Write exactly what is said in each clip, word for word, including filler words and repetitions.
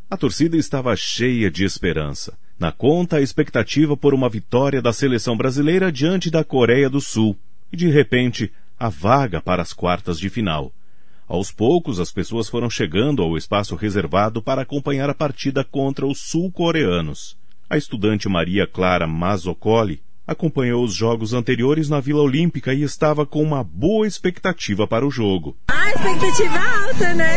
A torcida estava cheia de esperança. Na conta, a expectativa por uma vitória da seleção brasileira diante da Coreia do Sul. E, de repente, a vaga para as quartas de final. Aos poucos, as pessoas foram chegando ao espaço reservado para acompanhar a partida contra os sul-coreanos. A estudante Maria Clara Mazzocoli acompanhou os jogos anteriores na Vila Olímpica e estava com uma boa expectativa para o jogo. A expectativa alta, né?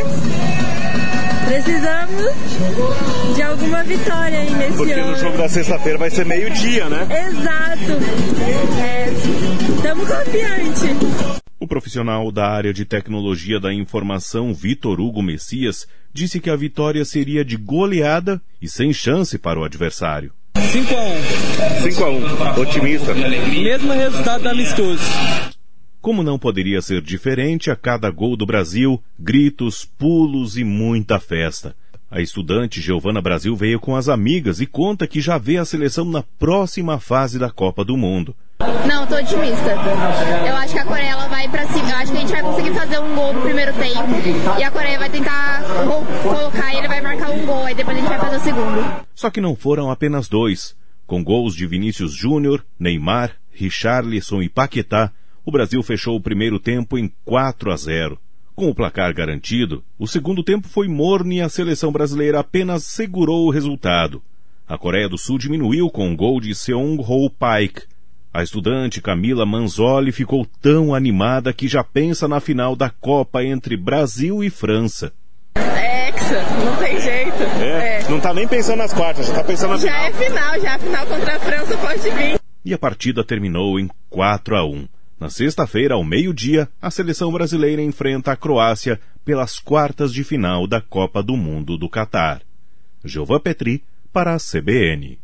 Precisamos de alguma vitória aí nesse Porque ano. Porque no jogo da sexta-feira vai ser meio-dia, né? Exato. Estamos é, confiantes. O profissional da área de tecnologia da informação, Vitor Hugo Messias, disse que a vitória seria de goleada e sem chance para o adversário. cinco a um. cinco a um. Otimista. Mesmo resultado amistoso. Como não poderia ser diferente, a cada gol do Brasil, gritos, pulos e muita festa. A estudante Giovana Brasil veio com as amigas e conta que já vê a seleção na próxima fase da Copa do Mundo. Não, tô otimista. Eu acho que a Coreia ela vai pra cima. Eu acho que a gente vai conseguir fazer um gol no primeiro tempo. E a Coreia vai tentar colocar e ele vai marcar um gol. Aí depois a gente vai fazer o segundo. Só que não foram apenas dois. Com gols de Vinícius Júnior, Neymar, Richarlison e Paquetá, o Brasil fechou o primeiro tempo em quatro a zero. Com o placar garantido, o segundo tempo foi morno e a seleção brasileira apenas segurou o resultado. A Coreia do Sul diminuiu com um gol de Seung-ho Paik. A estudante Camila Manzoli ficou tão animada que já pensa na final da Copa entre Brasil e França. É hexa, não tem jeito. É, é. Não tá nem pensando nas quartas, já tá pensando na já final. Já é final, já a final contra a França pode vir. E a partida terminou em quatro a um. Na sexta-feira, ao meio-dia, a seleção brasileira enfrenta a Croácia pelas quartas de final da Copa do Mundo do Catar. Giovanna Petri, para a C B N.